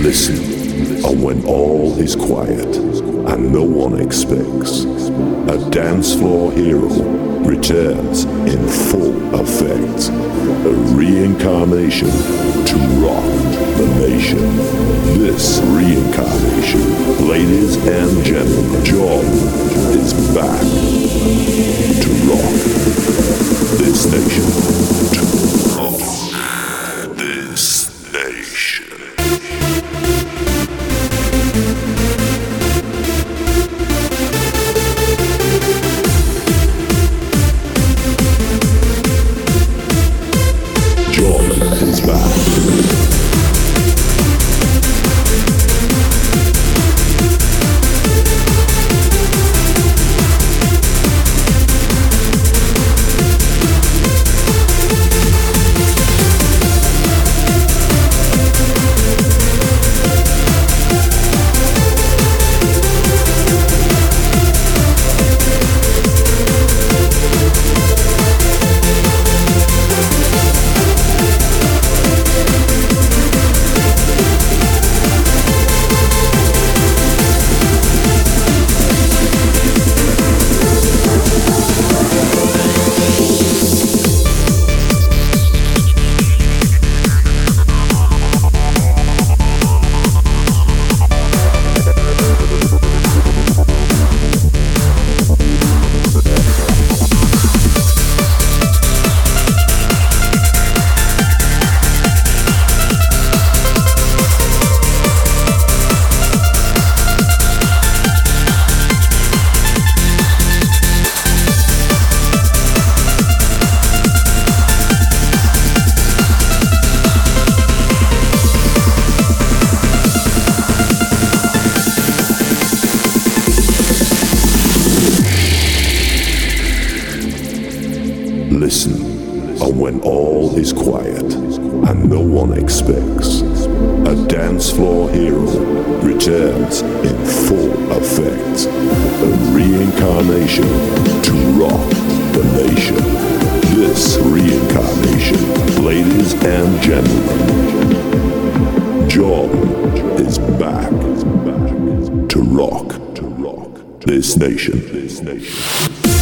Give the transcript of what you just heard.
Listen, and when all is quiet and no one expects, a dance floor hero returns in full effect. A reincarnation to rock the nation. This reincarnation, ladies and gentlemen, John is back to rock this nation. To rock this nation. Listen, and when all is quiet and no one expects, a dance floor hero returns in full effect. A reincarnation to rock the nation. This reincarnation, ladies and gentlemen, John is back to rock this nation.